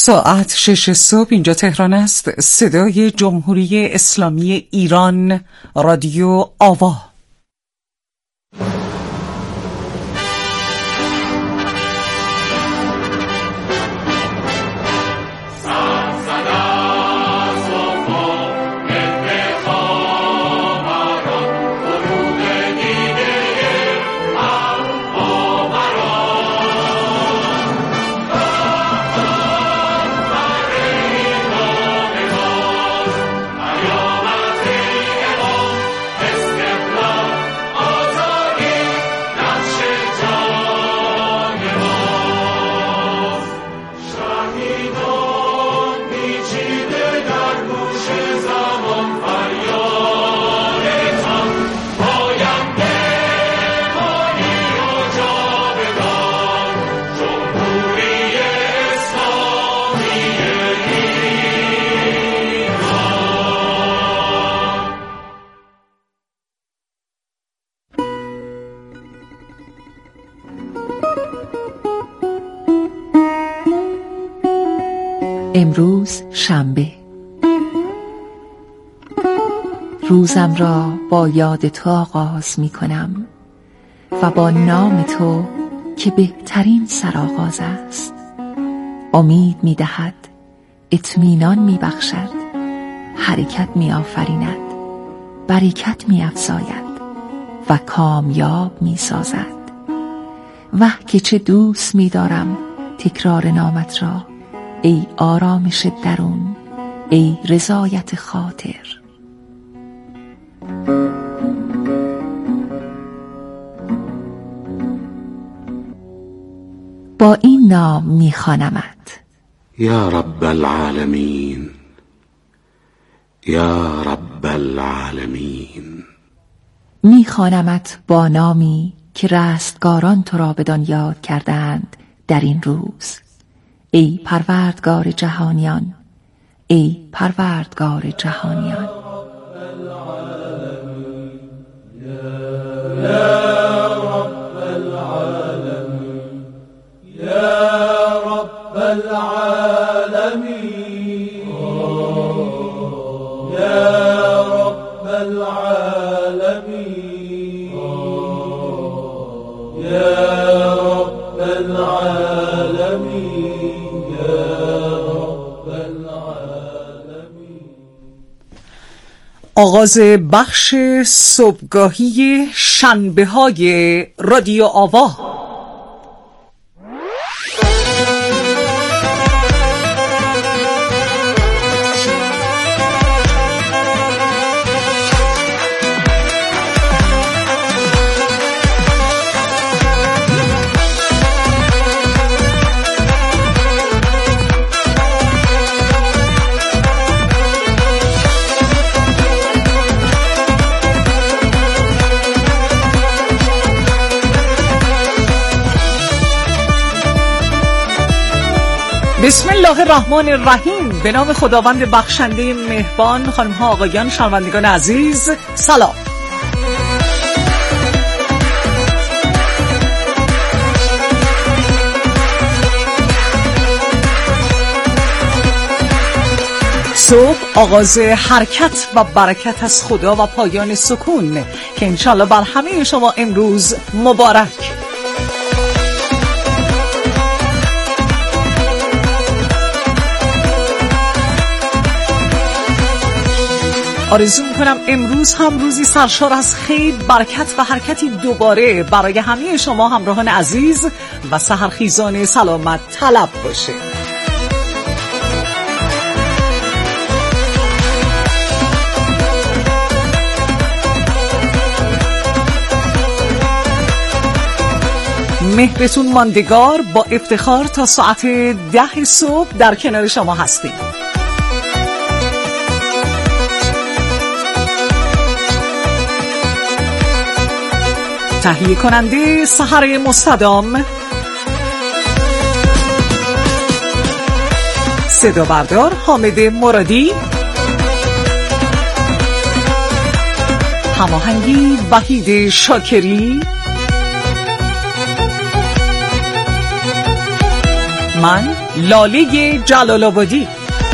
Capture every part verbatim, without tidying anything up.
ساعت شش صبح اینجا تهران است. صدای جمهوری اسلامی ایران، رادیو آوا. امروز شنبه. روزم را با یاد تو آغاز می کنم و با نام تو که بهترین سرآغاز است. امید می دهد، اطمینان می بخشد، حرکت می آفریند، برکت می افزاید و کامیاب می سازد. وه که چه دوست می دارم تکرار نامت را، ای آرامش درون، ای رضایت خاطر. با این نام می‌خوانمت: یا رب العالمین، یا رب العالمین. می‌خوانمت با نامی که رستگاران تو را بدان یاد کردند در این روز. ای پروردگار جهانیان، ای پروردگار جهانیان. آغاز بخش صبحگاهی شنبه های رادیو آوا. بسم الله الرحمن الرحیم. به نام خداوند بخشنده مهربان. خانم ها آقایان شنوندگان عزیز، سلام. صبح آغاز حرکت و برکت از خدا و پایان سکون که انشالله بر همه شما امروز مبارک. آرزو میکنم امروز هم روزی سرشار از خیر، برکت و حرکتی دوباره برای همه شما همراهان عزیز و سحرخیزان سلامت طلب باشه. مهرتون ماندگار. با افتخار تا ساعت ده صبح در کنار شما هستیم. تهیه کننده سحر مستدام، صدا بردار حامد مرادی، هماهنگی وحید شاکری، من لاله جلال آبادی.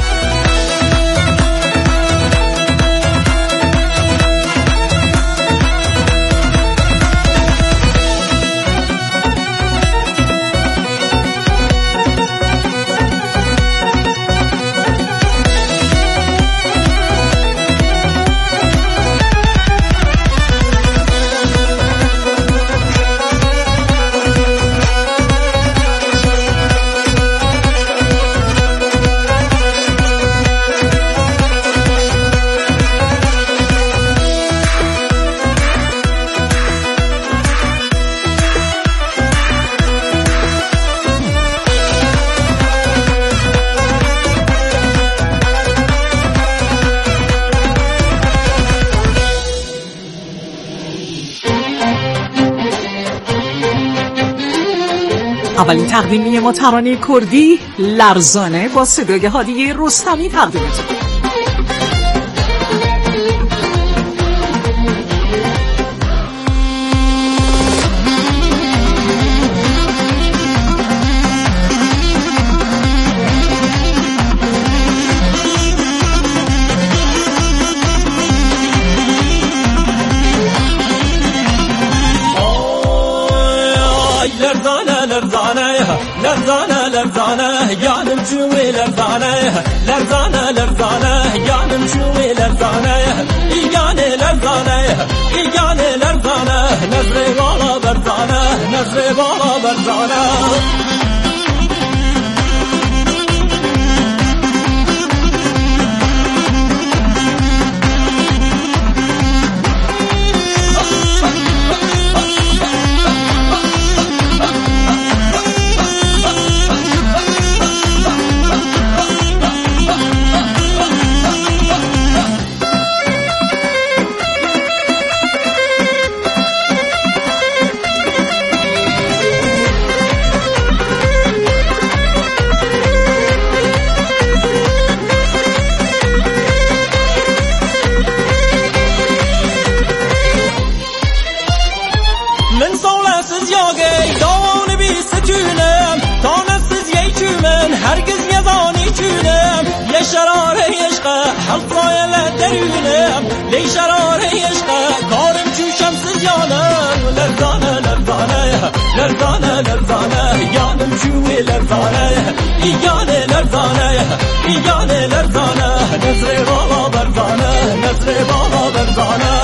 اولین تقدیمی ما ترانه کردی لرزانه با صدای هادی رستمی تقدیمتون. لرزانه لرزانه جانم شوي لرزانه لرزانه لرزانه جانم شوي لرزانه إيجاني لرزانه إيجاني لرزانه نزري بالا برزانه نزري بالا برزانه شراره عشقه حلقای لدرونم لی شراره عشقه کارم چوشم سزیانم لرزانه لرزانه لرزانه لرزانه یانم شوی لرزانه ایگانه لرزانه ایگانه لرزانه نظر بالا برزانه نظر بالا برزانه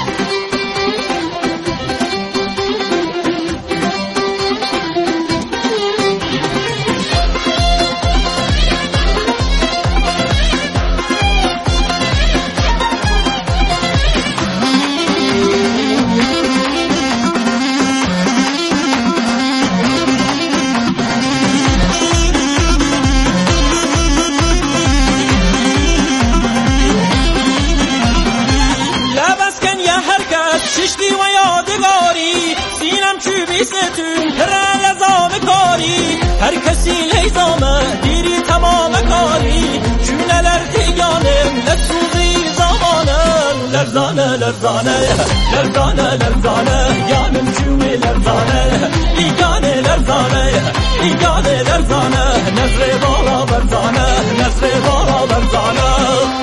ششتی و یادگاری سینم چوبی ستون هر لزام کاری هر کسی لیزامه دیری تمام کاری چونلر دیگانم لسوزی زمانم لرزانه لرزانه لرزانه لرزانه یانم چوبی لرزانه ایگانه لرزانه ایگانه لرزانه نظر بالا برزانه نظر بالا برزانه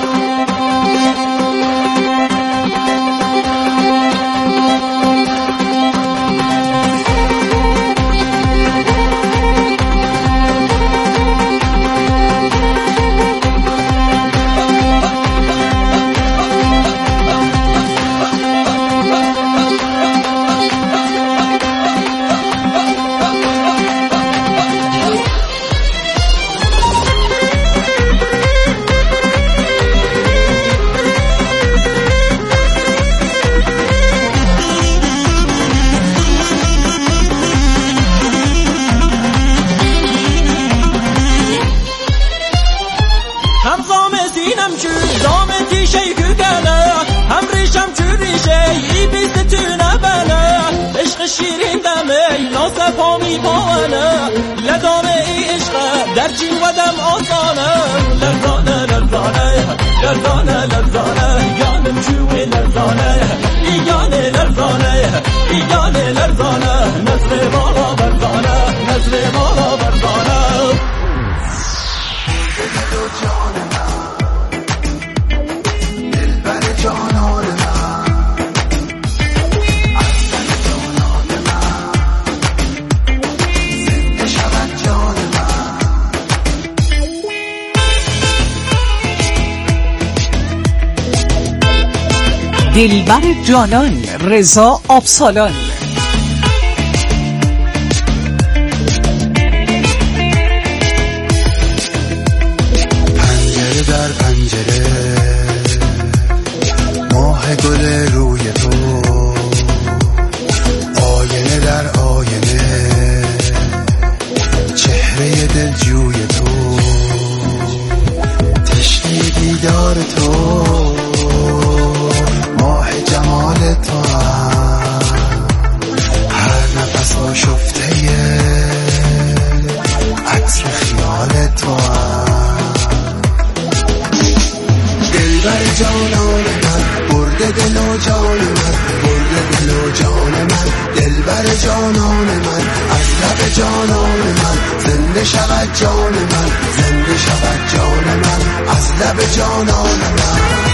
شیرین دمه ناسه پامی پاونه لدامه ای عشقه در جین و دم آسانه لرزانه لرزانه لرزانه لرزانه یانم جوی لرزانه ایگانه لرزانه ایگانه لرزانه نظر بالا برزانه نظر بالا برزانه دلبر جانان رضا آبسالان. پنجره در پنجره ماه گل روی تو، آینه در آینه چهره دلجوی تو، تشنه دیدار تو، ماه جمال تو هم. هر نفس آشفته عطر خیال تو هم. دلبر جانان من، برده دل و جان من، برده دل و جان من، دلبر جانان من، از لب جانان من زنده شود جان من، زنده شود جان من، از لب جانان من.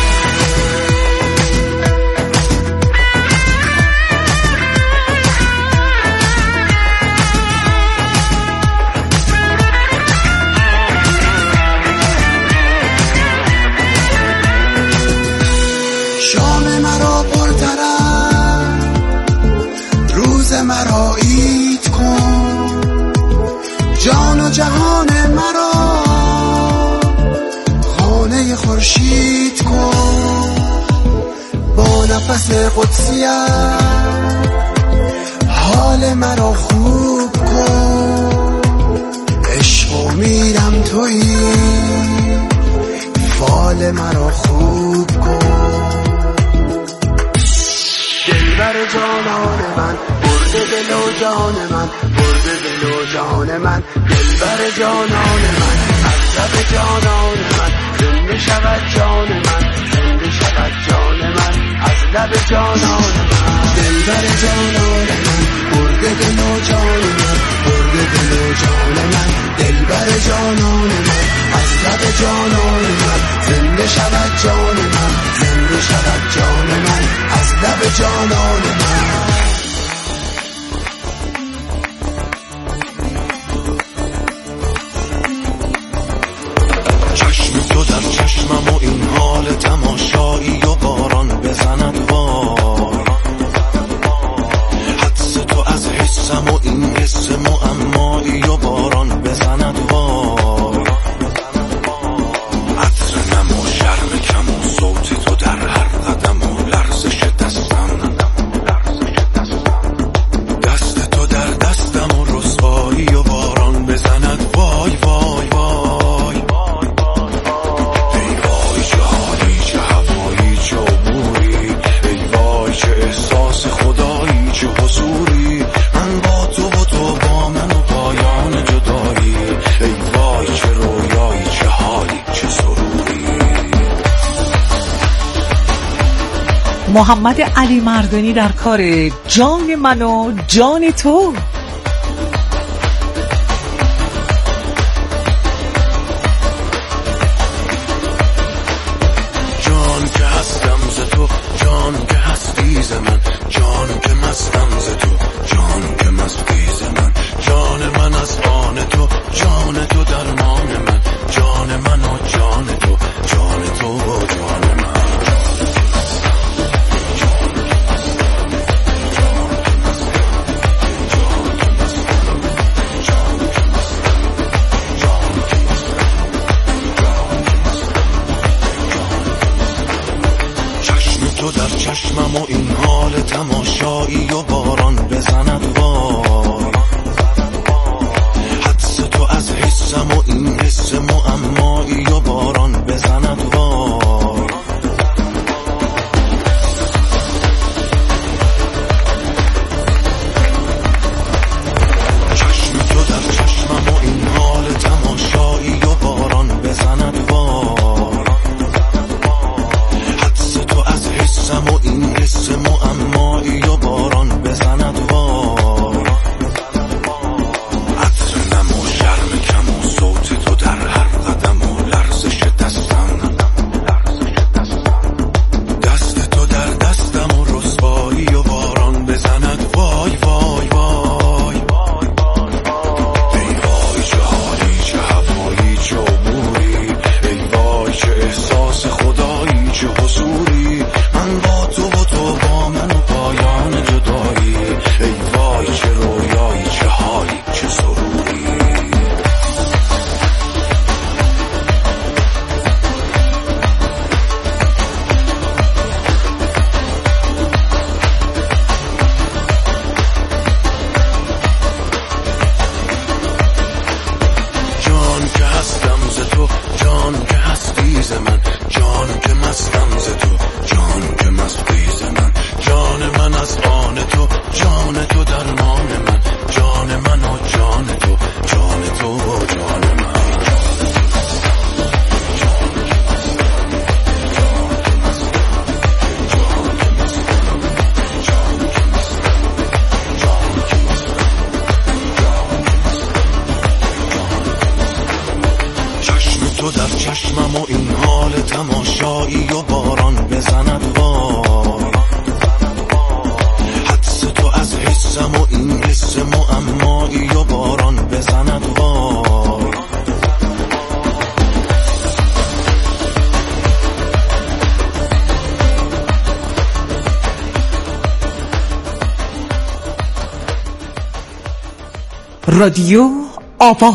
شام مرا پرطرف، روز مرا عید کن، جان و جهان مرا خانه خورشید کن. با نفس قدسیت حال مرا خوب کن، عشق و میرم تویی فال مرا خوب کن. دلبر جانان من، برده دل و جان من، برده دل و جان من، دلبر جانان من، از لب جانان من زنده شود جان من، زنده شود جان من، از لب جانان من. دلبر جانان من، برده دل و جان من، برده دل و جان من، دلبر جانان من، از لب جانان من زنده شود جان من، زنده شود جان من، از لب جانان من. چشم تو در چشمم و این حال تماشایی و باران بزند وای، حدس تو از حسم و این حس معمایی و باران بزند وای. عطر نم و شرم کم و صوت تو در هر قدم و لرزش دستم، دست تو در دستم و رسوایی و باران بزند وای وای وای. ای وای چه حالی، چه هوایی، چه عبوری، ای وای چه احساس خدایی، چه حضوری، من با تو و تو با من و پایان جدایی. ای وای چه رویایی، چه حالی، چه سروری. محمد علی مردانی در کار جان من و جان تو. جان که هستم ز تو، جان که هستی ز من، جان که مستم ز تو، جان که مستی ز من، جان من از آن تو، جان تو درمان من، جان من و جان تو، جان تو و جان من. تو در چشمم و این حال تماشایی و باران بزند وای، حدس تو از حسم و این حس معمایی و باران بزند وای. چشم تو در چشمم و این حال تماشایی و باران بزند وای، حدس تو از حسم و این حس معمایی و باران بزند وای. عطر نم و شرم کم و صوت تو در هر قدم و لرزش دستم، دست تو در دستم و رسوایی و باران بزند وای وای وای. ای وای چه حالی، چه هوایی، چه عبوری، ای وای چه احساس خدایی، چه حضوری، من با تو جان تو درمان من، جان من و جان تو، جان تو و جان من. تو در چشمم و این حال تماشایی و باران بزند وای، حدس تو از حسم و این حس معمایی و باران بزند وای. رادیو آوا.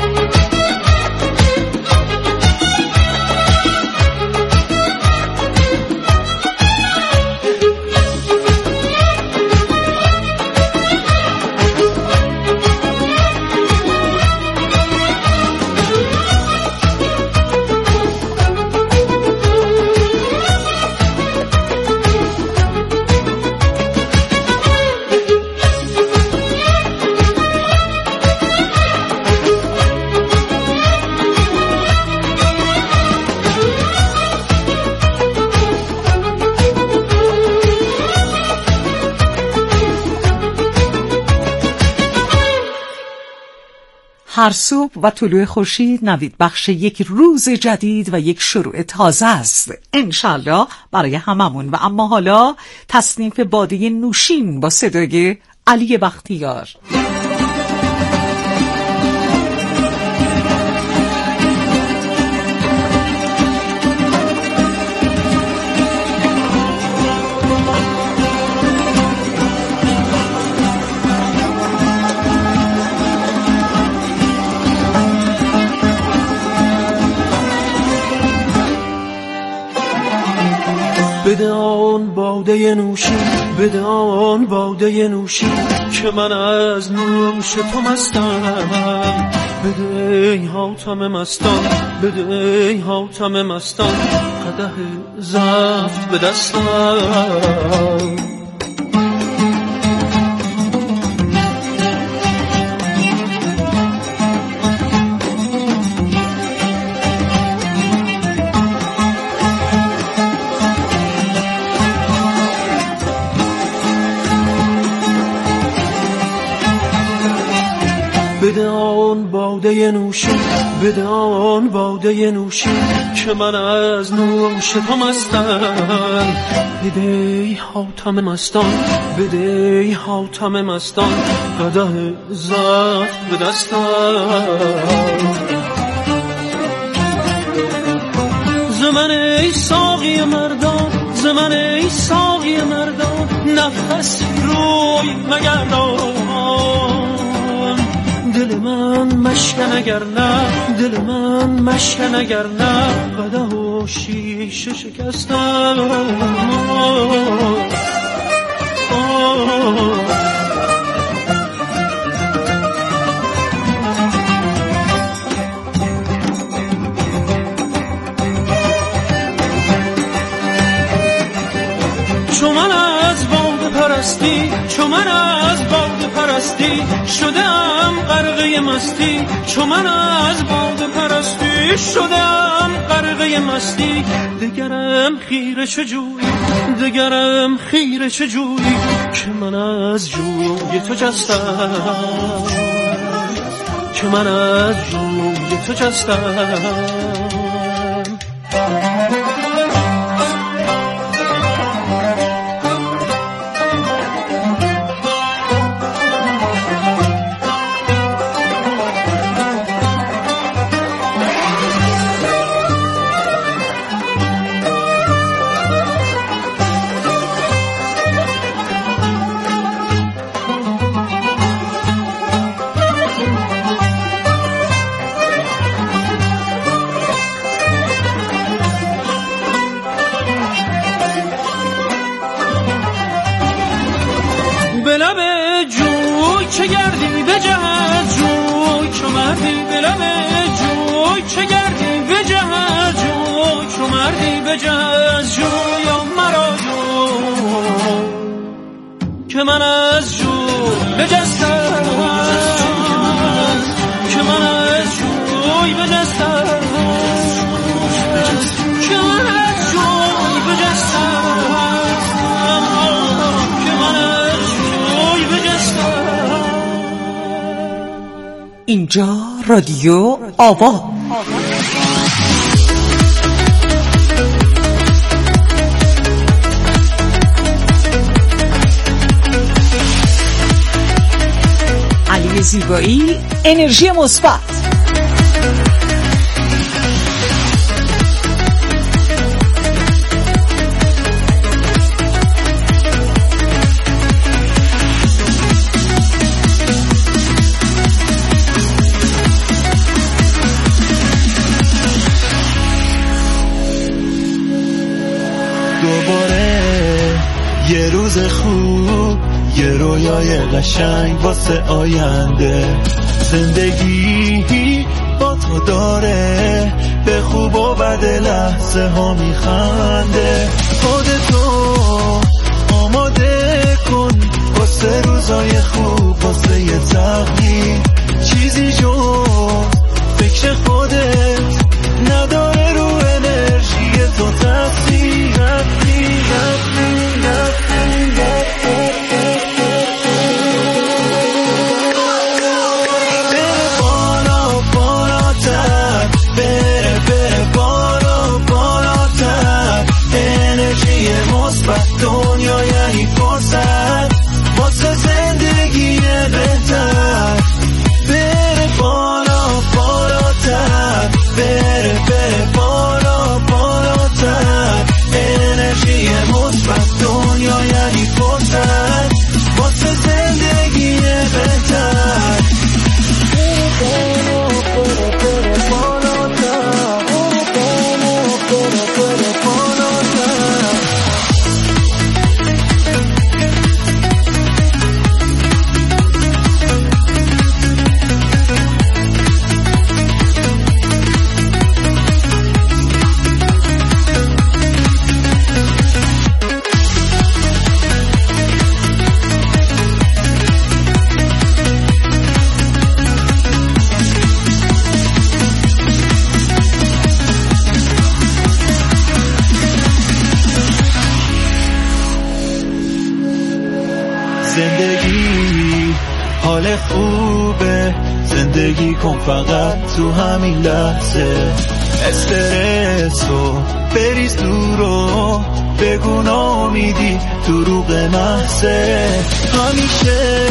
هر صبح و طلوع خورشید نوید بخش یک روز جدید و یک شروع تازه است انشالله برای هممون. و اما حالا تصنیف باده نوشین با صدای علی بختیار. بده آن باده نوشی، بده آن باده نوشی که من از نوش تو مستم. بده ای حاتم مستان، بده ای حاتم مستان قدح زفت به دستم. بده آن باده نوشی، بده آن باده نوشی که من از نوش تو مستم. بده ای حاتم مستان، بده ای حاتم مستان قدح زفت به دستم. زمن ای ساقی مردان، زمن ای ساقی مردان نفس روی مگردان. دل من مشکن اگر نه، دل من مشکن اگر نه قدح و شیشه شکستم. چو من از باده پرستی، چو من از باده پرستی شدم غرقه مستی، چو من از باده پرستی شدم غرقه مستی. دگرم خیره چه جویی، دگرم خیره چه جویی که من از جوی تو جستم، که من از جوی تو جستم. به لب جوی چه گردی به جهت جوی چو مردی، به لب جوی چه گردی به جهت جوی چو مردی به جهت جوی مرا جو که که من از جوی بجستم، که من از جوی بجستم، که من از جوی بجستم، که من از جوی بجستم. اینجا رادیو آوا. علی زیبایی، انرژی مثبت. دوباره یه روز خوب، یه رویای قشنگ واسه آینده. زندگی با تو داره به خوب و بد لحظه ها میخنده. خودتو آماده کن واسه روزای خوب، واسه یه تغییر. چیزی جز فکر خودت نداره رو انرژی تو تاثیر. رفتی رفتی رفتی رفتی دنیا یعنی فرصت واسه زندگی بهتر. بره بالا بالاتر، بره بره بالا بالاتر. انرژی مثبت دنیا یعنی فرصت واسه زندگی بهتر. بره بالا بره بالاتر، بره بره بالاتر. زندگی حال خوبه، زندگی کن فقط تو همین لحظه. استرسو بریز دورو، بگو ناامیدی دروغ محضه. همیشه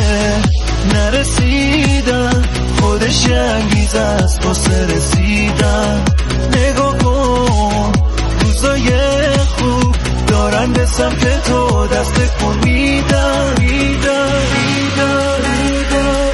نرسیدن خودش انگیزه است واسه رسیدن. نگاه کن روزای خوب دارن به سمت تو دست کن میدن میدن میدن میدن.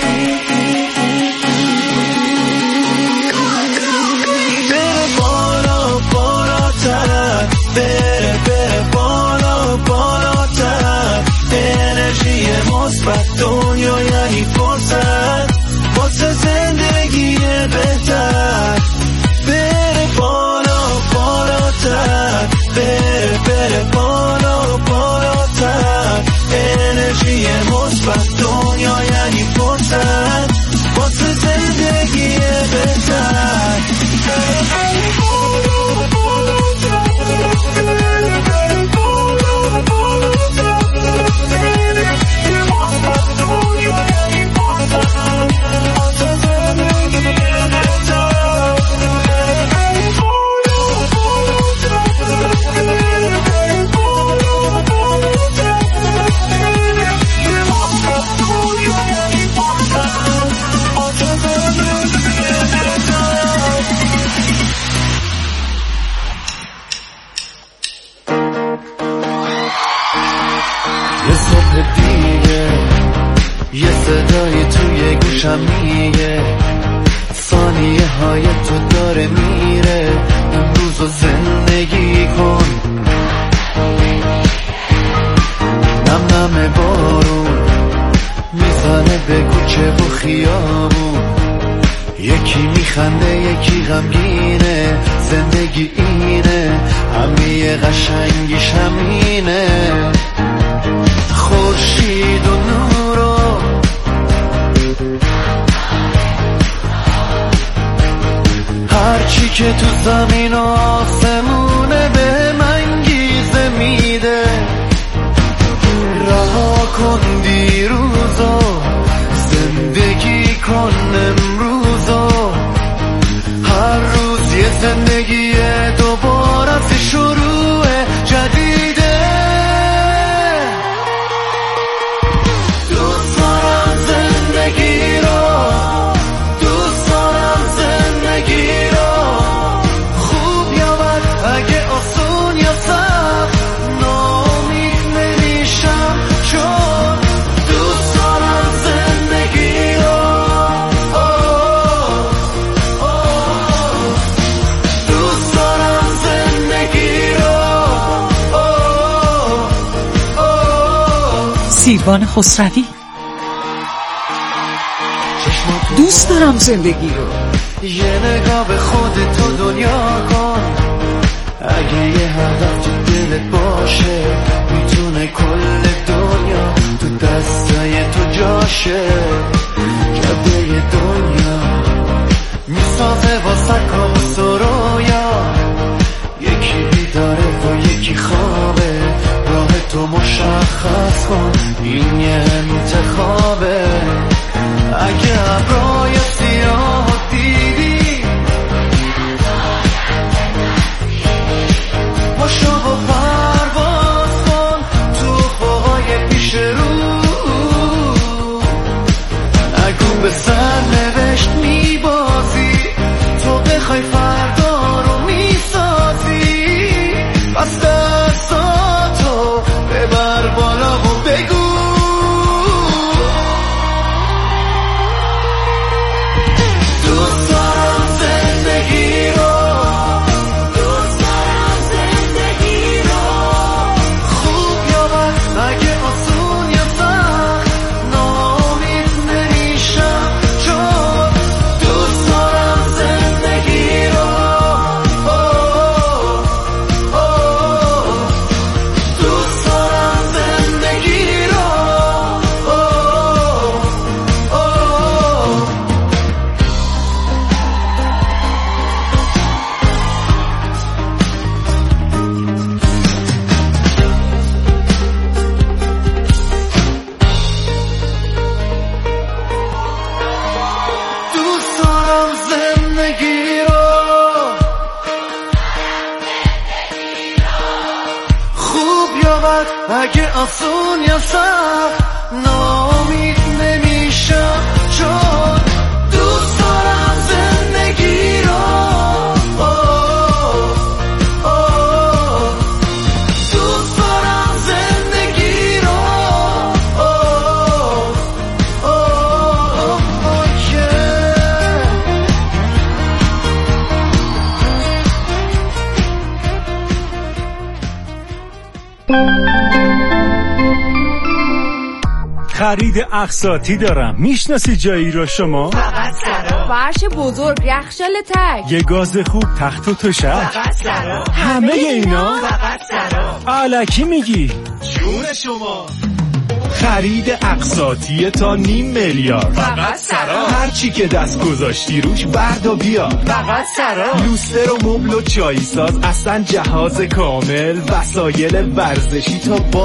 بره بالا بالاتر، بره بره بالا بالاتر. انرژی مثبت دنیا یعنی فرصت واسه زندگی بهتر. بره بالا بالاتر، بره بره بالا بالاتر. انرژی مثبت دنیا یعنی فرصت واسه زندگی بهتر. یه صدای توی گوشم میگه ثانیه های تو داره میره. امروز رو زندگی کن، نم نم بارون میزنه به کوچه و خیابون. یکی میخنده یکی غمگینه، زندگی اینه همه قشنگیش همینه. خورشید زمین و آسمونه به منگیزه میده رها کن دیروزو زندگی کن امروزو هر روز یه زندگی دوباره از شروع جدیده دوست دارم زندگی رو دوست دارم زندگی رو خوب یا بد اگه آسون یا سخت ناامید نمیشم چون دوست دارم زندگی رو دوست دارم زندگی رو سیروان خسروی. دوست دارم زندگی رو. یه نگاه به خودت و دنیا کن اگه یه هدف تو دلت باشه میتونه کل دنیا تو دستای تو جاشه جبه دنیا میسازه واسه کابوس و رویا یکی بیداره و یکی خوابه راه تو مشخص کن این یه انتخابه اگه ابرای سیاه دیدی پاشو و پرواز کن تو افقای پیش رو اگه به سرنوشت میبازی تو بخوای فردا رو میسازی پس دستاتو ببر بالا و بگو دوست دارم زندگی رو دوست دارم زندگی رو خوب یا بد اگه آسون یا سخت ناامید نمیشم چون دوست دارم زندگی رو دوست دارم زندگی رو دوست دارم زندگی رو خوب یا بد اگه آسون یا سخت ناامید نمیشم چون دوست دارم زندگی رو دوست دارم زندگی رو خرید اقساطی دارم. میشناسی جایی رو شما؟ فقط سرا. فرش بزرگ، یخچال تک، یه گاز خوب، تخت و تشک، فقط سرا. همه اینا فقط سرا. الکی میگی؟ جون شما. خرید اقساطی تا نیم میلیارد فقط سرا. هر چی که دست گذاشتی روش برد و بیار فقط سرا. لوستر و مبل و چای ساز، اصلا جهاز کامل، وسایل ورزشی تا با